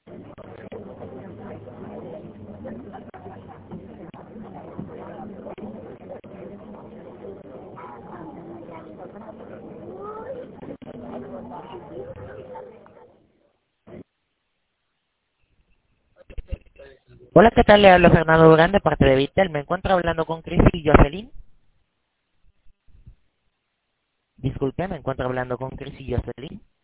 Hola, ¿qué tal? Le hablo Fernando Durán de parte de Vitel. Me encuentro hablando con Chris y Jocelyn. Disculpe, me encuentro hablando con Chris y Jocelyn.